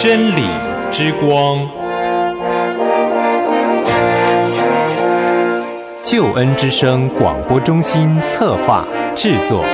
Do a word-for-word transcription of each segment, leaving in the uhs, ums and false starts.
真理之光，救恩之声广播中心策划制作。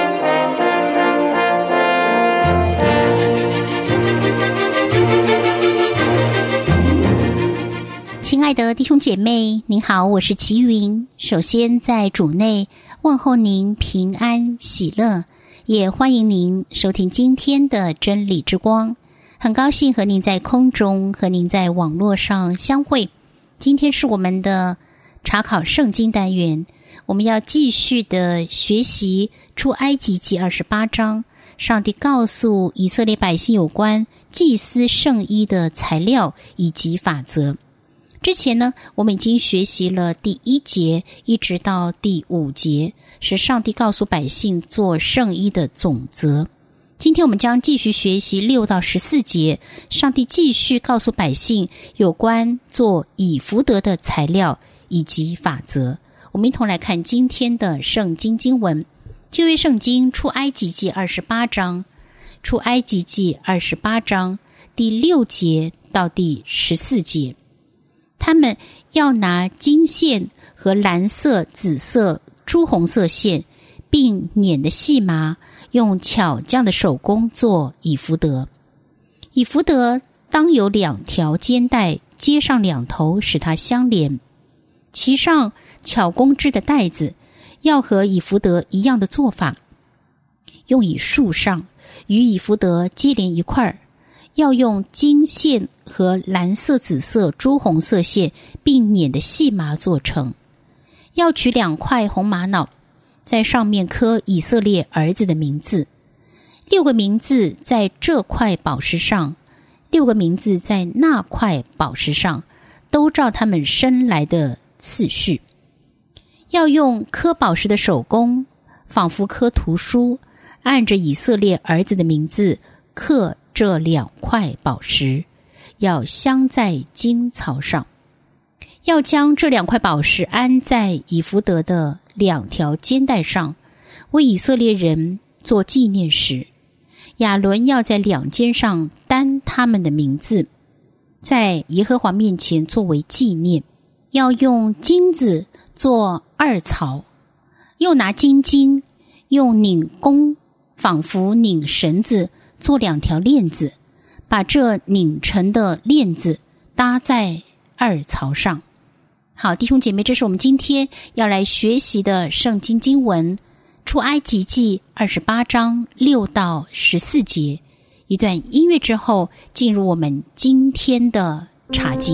亲爱的弟兄姐妹，您好，我是齐云。首先在主内问候您平安喜乐，也欢迎您收听今天的真理之光。很高兴和您在空中和您在网络上相会。今天是我们的查考圣经单元，我们要继续的学习出埃及记二十八章，上帝告诉以色列百姓有关祭司圣衣的材料以及法则。之前呢，我们已经学习了第一节一直到第五节，是上帝告诉百姓做圣衣的总则。今天我们将继续学习六到十四节，上帝继续告诉百姓有关做以弗得的材料以及法则。我们一同来看今天的圣经经文，旧约圣经出埃及记二十八章，出埃及记二十八章第六节到第十四节。他们要拿金线和蓝色、紫色、朱红色线，并捻的细麻，用巧匠的手工做以弗得。以弗得当有两条肩带，接上两头，使它相连。其上巧工织的带子要和以弗得一样的做法，用以束上，与以弗得接连一块儿。要用金线和蓝色、紫色、朱红色线并捻的细麻做成。要取两块红玛瑙，在上面刻以色列儿子的名字，六个名字在这块宝石上，六个名字在那块宝石上，都照他们生来的次序。要用刻宝石的手工，仿佛刻图书，按着以色列儿子的名字刻这两块宝石，要镶在金槽上。要将这两块宝石安在以弗得的两条肩带上，为以色列人做纪念石。亚伦要在两肩上担他们的名字，在耶和华面前作为纪念。要用金子做二槽，又拿金筋，用拧弓，仿佛拧绳子，做两条链子，把这拧成的链子搭在二槽上。好，弟兄姐妹，这是我们今天要来学习的圣经经文，出埃及记二十八章六到十四节。一段音乐之后，进入我们今天的查经。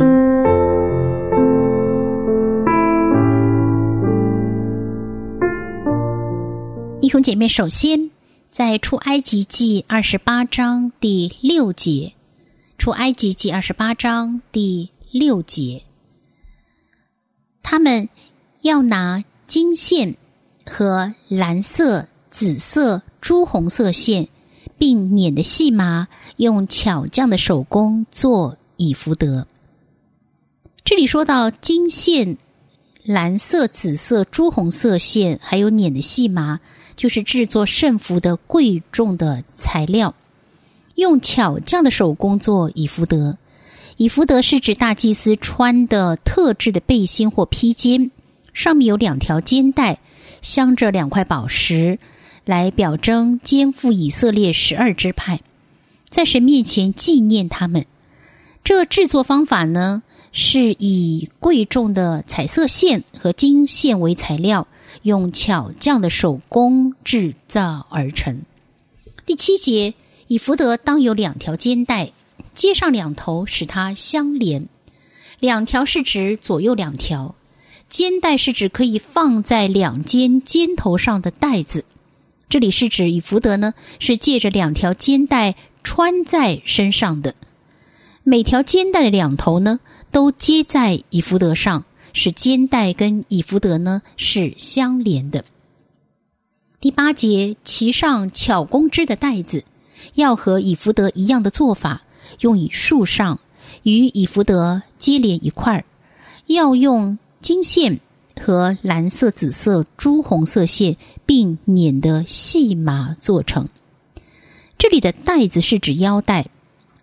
弟兄姐妹，首先在出埃及记二十八章第六节，出埃及记二十八章第六节，他们要拿金线和蓝色、紫色、朱红色线，并捻的细麻，用巧匠的手工做以弗得。这里说到金线、蓝色、紫色、朱红色线，还有捻的细麻，就是制作圣服的贵重的材料，用巧匠的手工做以弗得。以弗得是指大祭司穿的特制的背心或披肩，上面有两条肩带，镶着两块宝石，来表征肩负以色列十二支派，在神面前纪念他们。这制作方法呢，是以贵重的彩色线和金线为材料，用巧匠的手工制造而成。第七节，以弗得当有两条肩带，接上两头，使它相连。两条是指左右两条，肩带是指可以放在两肩肩头上的带子。这里是指以弗得呢，是借着两条肩带穿在身上的。每条肩带的两头呢，都接在以弗得上，使肩带跟以弗得呢是相连的。第八节，其上巧工织的带子，要和以弗得一样的做法，用以束上，与以弗得接连一块儿。要用金线和蓝色、紫色、朱红色线并捻的细麻做成。这里的带子是指腰带，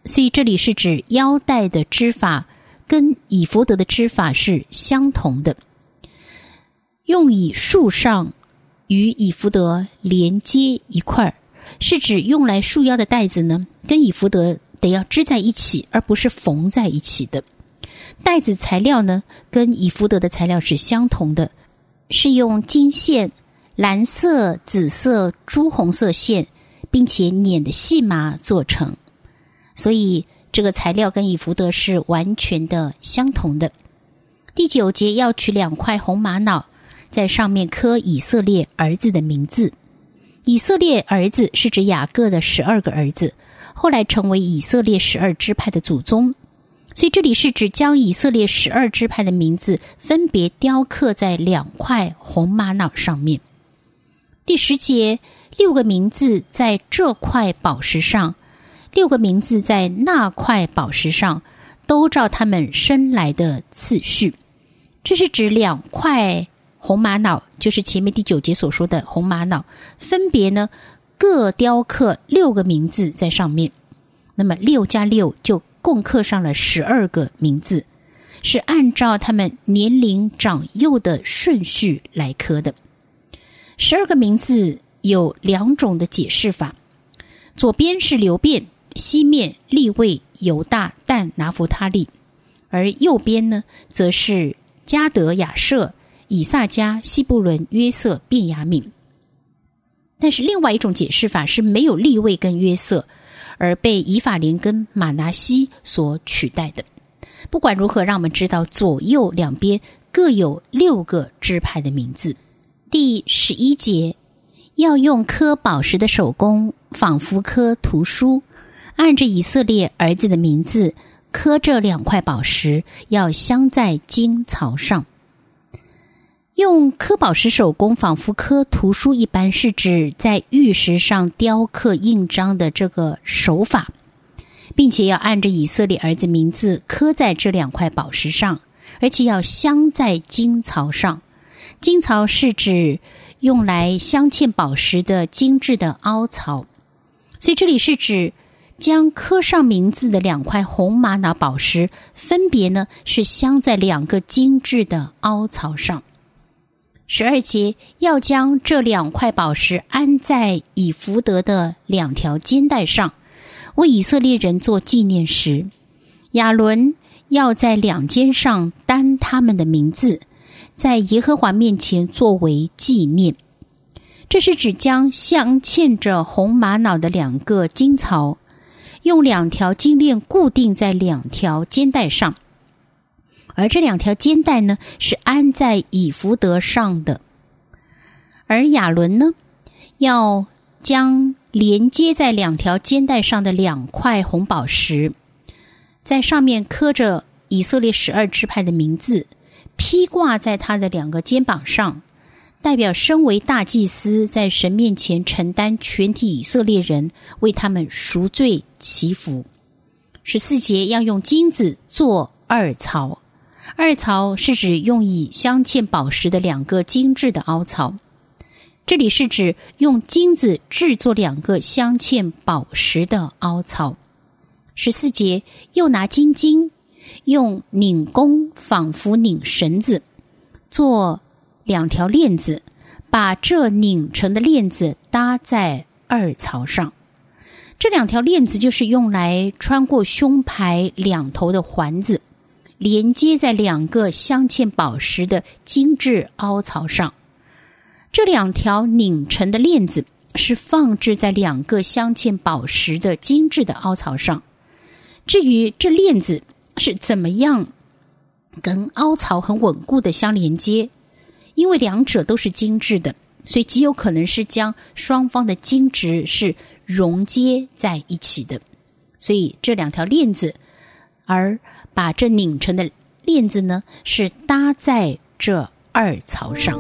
所以这里是指腰带的织法跟以弗得的织法是相同的，用以束上与以弗得连接一块，是指用来束腰的带子呢，跟以弗得得要织在一起，而不是缝在一起的。带子材料呢，跟以弗得的材料是相同的，是用金线、蓝色、紫色、朱红色线，并且捻的细麻做成，所以这个材料跟以弗得是完全的相同的。第九节要取两块红玛瑙，在上面刻以色列儿子的名字。以色列儿子是指雅各的十二个儿子，后来成为以色列十二支派的祖宗，所以这里是指将以色列十二支派的名字分别雕刻在两块红玛瑙上面。第十节，六个名字在这块宝石上，六个名字在那块宝石上，都照他们生来的次序。这是指两块红玛瑙，就是前面第九节所说的红玛瑙，分别呢各雕刻六个名字在上面。那么六加六就共刻上了十二个名字，是按照他们年龄长幼的顺序来刻的。十二个名字有两种的解释法，左边是流便、西面、利未、犹大、但、拿弗他利，而右边呢则是迦得、亚设、以萨迦、西布伦、约瑟、便雅悯。但是另外一种解释法是没有利未跟约瑟，而被以法莲跟马拿西所取代的。不管如何，让我们知道左右两边各有六个支派的名字。第十一节，要用刻宝石的手工，仿佛刻图书，按着以色列儿子的名字刻这两块宝石，要镶在金槽上。用刻宝石手工仿佛刻图书，一般是指在玉石上雕刻印章的这个手法，并且要按着以色列儿子名字刻在这两块宝石上，而且要镶在金槽上。金槽是指用来镶嵌宝石的精致的凹槽，所以这里是指将刻上名字的两块红玛瑙宝石分别呢是镶在两个精致的凹槽上。十二节，要将这两块宝石安在以弗得的两条肩带上，为以色列人做纪念石。亚伦要在两肩上担他们的名字，在耶和华面前作为纪念。这是指将镶嵌着红玛瑙的两个金槽，用两条金链固定在两条肩带上，而这两条肩带呢是安在以弗得上的。而亚伦呢，要将连接在两条肩带上的两块红宝石，在上面刻着以色列十二支派的名字，披挂在他的两个肩膀上，代表身为大祭司在神面前承担全体以色列人，为他们赎罪祈福。十四节，要用金子做二槽，二槽是指用以镶嵌宝石的两个精致的凹槽，这里是指用金子制作两个镶嵌宝石的凹槽。十四节，又拿金筋，用拧弓仿佛拧绳子，做两条链子，把这拧成的链子搭在二槽上。这两条链子就是用来穿过胸牌两头的环子，连接在两个镶嵌宝石的精致凹槽上。这两条拧成的链子是放置在两个镶嵌宝石的精致的凹槽上。至于这链子是怎么样跟凹槽很稳固的相连接，因为两者都是精致的，所以极有可能是将双方的精致是融接在一起的。所以这两条链子，而把这拧成的链子呢，是搭在这二槽上。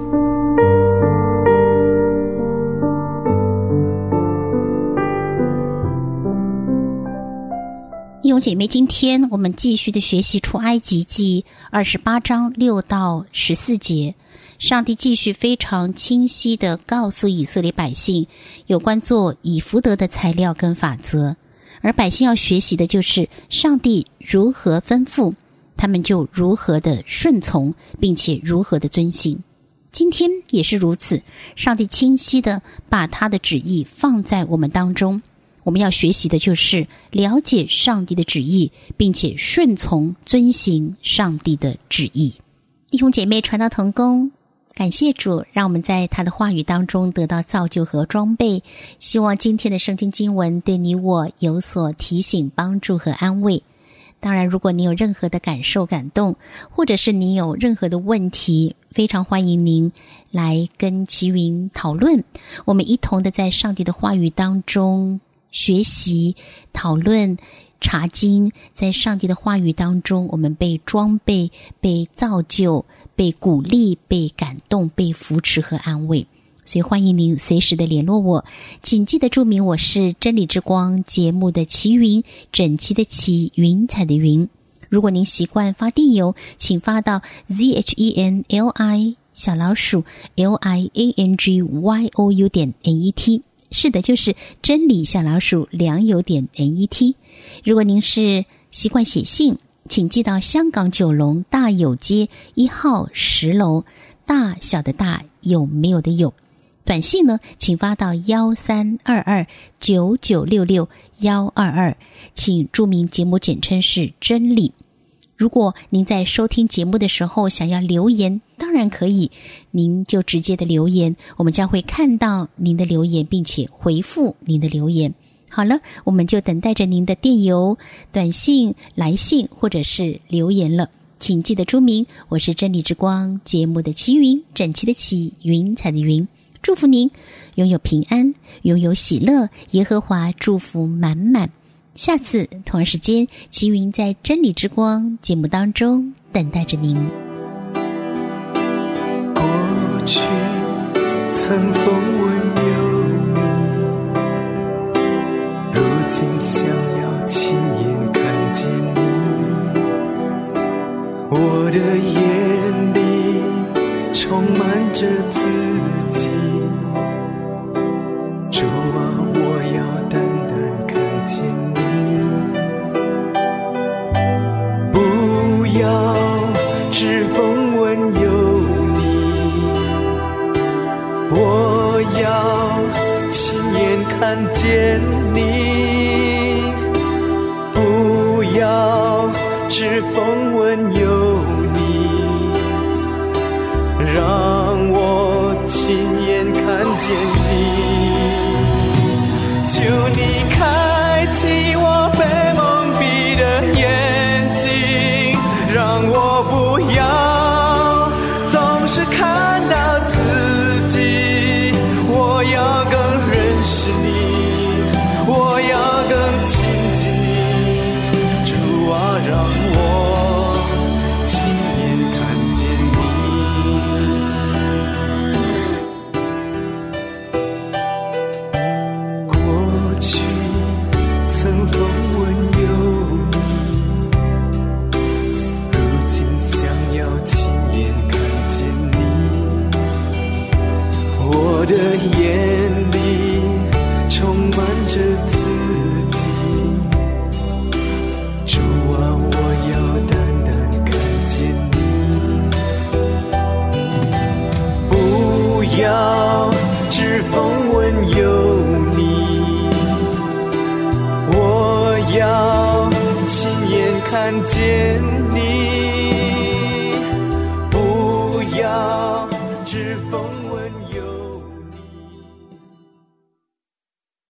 弟兄姐妹，今天我们继续的学习出埃及记二十八章六到十四节。上帝继续非常清晰的告诉以色列百姓有关做以弗得的材料跟法则， 而百姓要学习的就是上帝如何吩咐，他们就如何的顺从，并且如何的遵行。今天也是如此，上帝清晰的把他的旨意放在我们当中，我们要学习的就是了解上帝的旨意，并且顺从遵行上帝的旨意。弟兄姐妹，传道同工，感谢主，让我们在他的话语当中得到造就和装备。希望今天的圣经经文对你我有所提醒、帮助和安慰。当然，如果你有任何的感受、感动，或者是你有任何的问题，非常欢迎您来跟齐云讨论。我们一同的在上帝的话语当中学习、讨论、查经，在上帝的话语当中，我们被装备、被造就、被鼓励、被感动、被扶持和安慰。所以欢迎您随时的联络我，请记得注明我是真理之光节目的齐云，整齐的齐，云彩的云。如果您习惯发电邮，请发到 z h e n l i 小老鼠 l i a n g y o u 点 n e t。是的，就是真理小老鼠良友点 n e t。如果您是习惯写信，请寄到香港九龙大有街一号十楼，大小的大，有没有的有。短信呢，请发到幺三二二九九六六幺二二，请注明节目简称是真理。如果您在收听节目的时候想要留言，当然可以，您就直接的留言，我们将会看到您的留言，并且回复您的留言。好了，我们就等待着您的电邮、短信、来信或者是留言了。请记得注明我是真理之光节目的齐云，整齐的齐，云彩的云。祝福您拥有平安，拥有喜乐，耶和华祝福满满。下次同样时间，齐云在真理之光节目当中等待着您。 过去曾风闻有你，如今想要亲眼看见你。我的眼里充满着自己，主啊，我要单单看见你，不要只风闻有你，我要亲眼看见你，不要只风闻有你，让我亲眼看见你，求你开启我被蒙蔽的眼睛，让我不要总是看到自己，我要更认识你，我要更亲近你，主啊，让我亲眼看见你。过去曾风闻有你，如今想要亲眼看见你，我的眼里充满着自己，主啊，我要单单看见你，不要只风闻有你，我要亲眼看见你，不要只风闻